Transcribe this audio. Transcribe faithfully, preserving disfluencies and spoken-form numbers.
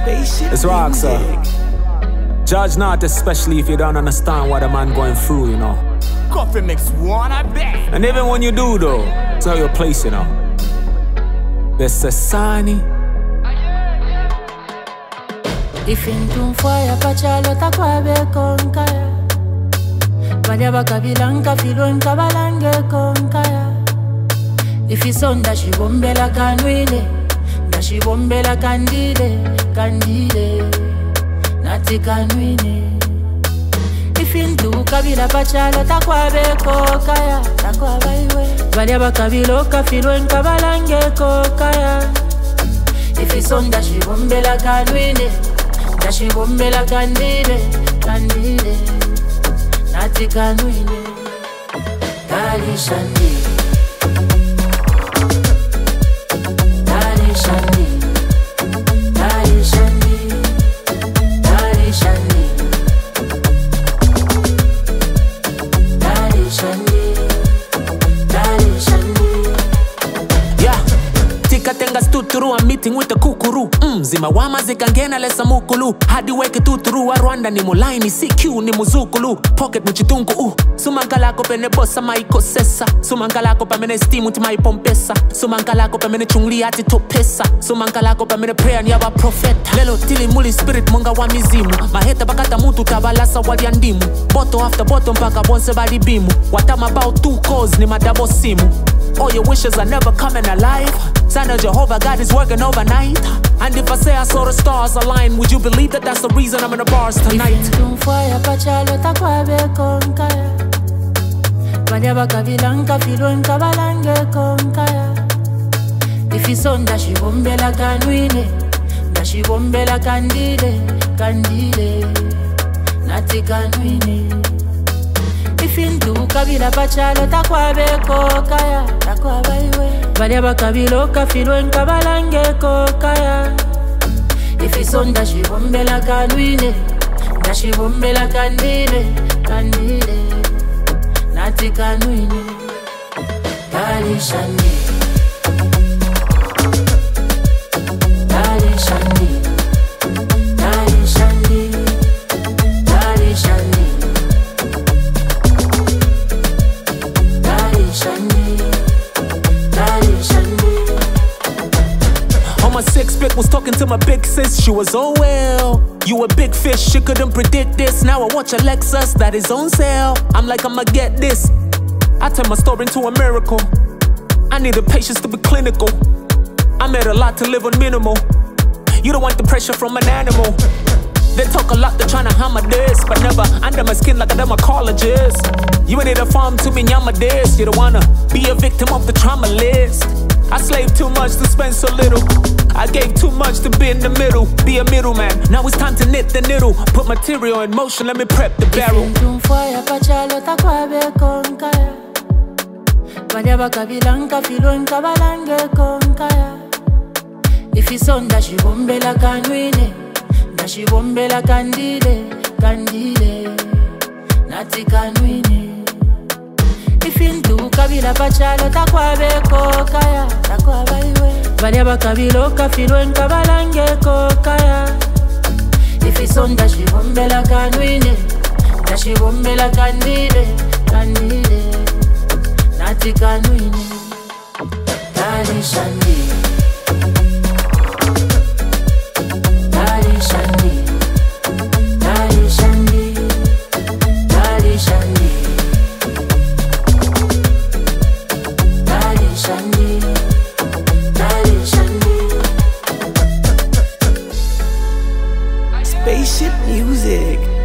It's rock, sir. Judge not, especially if you don't understand what a man going through, you know. Coffee mix one, I bet. And even when you do, though, it's how your place, you know. This is Sani. If in fire, pachalo takwabe konkaya. Banyaba kabilanka filon kabalange konkaya. If it's on that she bombela kanwile, that she bombela candide, candide, nati kanwile. If in tu kabila pachalo takwabe kokaya, takwabe iwe. Banyaba kabiloka filon kabalange kokaya. If it's on that she bombela kanwile, that she bombela candide, candide, nati kanwile. Dali shandi. Shandi, Dari Shandi, Dari Shandi, Dari Shandi, Dari Shandi. Yeah, tika tenga stuturu, I'm meeting with the kukuru. Mm, zima wama zikangena lesa mukulu. Hadi weke tuturu wa Rwanda ni mulaini, C Q ni muzukulu. Pocket muchitungu uh. Sumangalako pene bossa maiko sesa. Sumangalako pa mene stimu ti maipompesa. Sumangalako pa mene chungli ati topesa. Sumangalako pa mene prayer ni aba profeta. Lelo tili muli spirit monga wa mizimu. Maheta bakata mutu tabalasa wali andimu. Boto after bottom mpaka bonse bali bimu. Watama about two calls ni madabo simu. All your wishes are never coming alive. Son of Jehovah, God is working overnight. And if I say I saw the stars align, would you believe that that's the reason I'm in the bars tonight? If in fire pachalo takwabe konkaya. Banyaba kabilanka filon kabalange konkaya. If it's on that she bombela kanwile, that she bombela candide, candide, nati kanwile. If in tu kabila pachalo takwabe kokaya, takwabe iwe. Banyaba kabiloka filon kabalange kokaya. If it's on that she bombela kanwile, that she bombela candide, candide, nati kanwile. Dari Shandi, Dari Shandi, Dari Shandi, Dari Shandi, Dari Shandi, Dari Shandi. On my six pick was talking to my big sis, she was oh well. You a big fish, she couldn't predict this. Now I watch a Lexus that is on sale. I'm like, I'ma get this. I turn my story into a miracle. I need the patience to be clinical. I made a lot to live on minimal. You don't want the pressure from an animal. They talk a lot, they're tryna hammer this, but never under my skin like a dermatologist. You ain't need a farm to me, nyama this. You don't wanna be a victim of the trauma list. I slaved too much to spend so little. I gave too much to be in the middle, be a middleman. Now it's time to knit the needle. Put material in motion, let me prep the barrel. If in fire pachalo takwabe konkaya. Banyaba kabilanka filon kabalange konkaya. If it's on that she bombela kanwile, that she bombela candide, candide, nati kanwile. If in tu kabila pachalo takwabe kokaya, takwabe iwe. Banyaba kabiloka filon kabalange kokaya. If it's on that she bombela kanwile, that she bombela candide, candide, nati kanwile. Dari Shandi, Dari Shandi, Dari Shandi, Dari Shandi, Dari Shandi, Dari Shandi. Spaceship music.